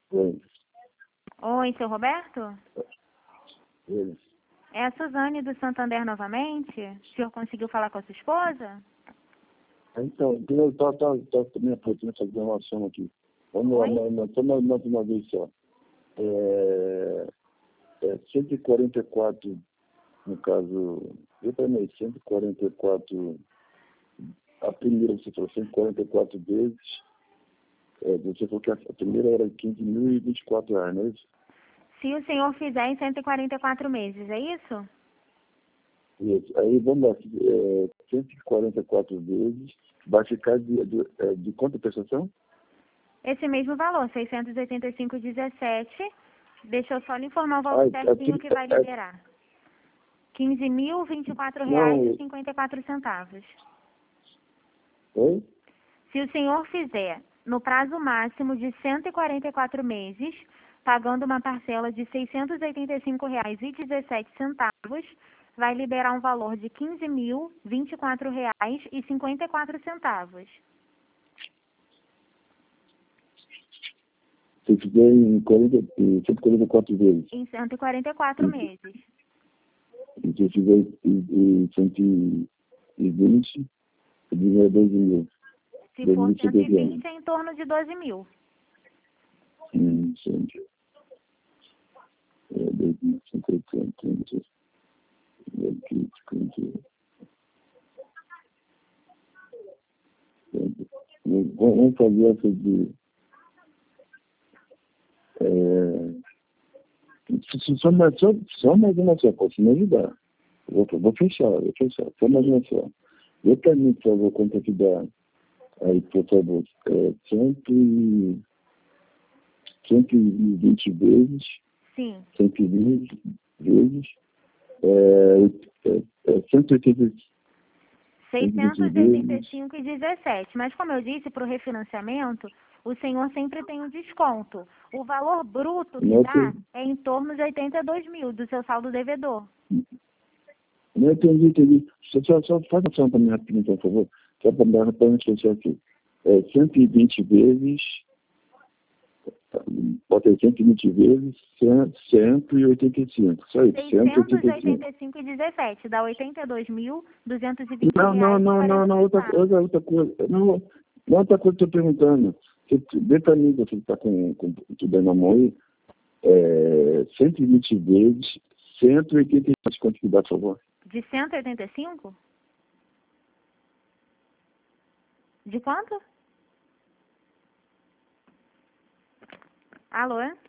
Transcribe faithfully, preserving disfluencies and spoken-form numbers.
Oi. Oi, seu Roberto? Oi. É a Suzane do Santander novamente? O senhor conseguiu falar com a sua esposa? Então, eu estava também aproveitando essa gravação aqui. Vamos lá, Oi? nós estamos mais uma vez só. É, é cento e quarenta e quatro, no caso, eu também, cento e quarenta e quatro, a primeira você falou cento e quarenta e quatro vezes, é, você falou que a primeira era quinze mil e vinte e quatro reais, não é isso? Se o senhor fizer em cento e quarenta e quatro meses, é isso? Isso. Aí vamos lá, é, cento e quarenta e quatro vezes, vai ficar de, de, é, de quanta prestação? Esse mesmo valor, seiscentos e oitenta e cinco vírgula dezessete. Deixa eu só lhe informar o Ah, valor é, certinho que vai é, é, liberar. quinze mil e vinte e quatro reais e não, cinquenta e quatro centavos. oi? Se o senhor fizer no prazo máximo de cento e quarenta e quatro meses, pagando uma parcela de seiscentos e oitenta e cinco reais e dezessete centavos, vai liberar um valor de quinze mil e vinte e quatro reais e cinquenta e quatro centavos. Se fizer em quarenta, em cento e quarenta e quatro vezes, Em cento e quarenta e quatro meses. e se fizer em, em cento e vinte, o dinheiro é doze mil. Se doze for mil e cento e setenta anos. vinte, é em torno de doze mil. Hum, gente. É, doze mil e cinquenta anos. Aqui, cinquenta. Vamos fazer essa de... É, só, mais, só, só mais uma só, pode me ajudar. Vou, vou fechar, vou fechar. Só mais uma só. Eu também, por favor, quanto é que dá? Aí, por favor, é, cento e vinte vezes, Sim. cento e vinte vezes, é, é, é, cento e oitenta, cento e vinte seiscentos e oitenta e vezes, cinco e dezessete. Mas como eu disse, para o refinanciamento, o senhor sempre tem um desconto. O valor bruto que não dá tem, é em torno de oitenta e dois mil do seu saldo devedor. não entendi, entendi. Só, só, só faz a ação para mim rapidinho, por favor, só para dar para me fechar aqui. É, cento e vinte vezes, bota aí cento e vinte vezes, cento e oitenta e cinco, só isso, cento e seiscentos oitenta e e cinco. oitenta e cinco e dezessete dá oitenta e dois mil duzentos e vinte Não, não, reais e não, não, quarenta não, outra, centavos. outra, outra coisa. Não, não é outra coisa que eu estou perguntando. Você, vê para mim, você está com, com tudo aí na mão aí, é, cento e vinte vezes, cento e oitenta e cinco, quanto que dá, por favor? De cento e oitenta e cinco? De quanto? Alô?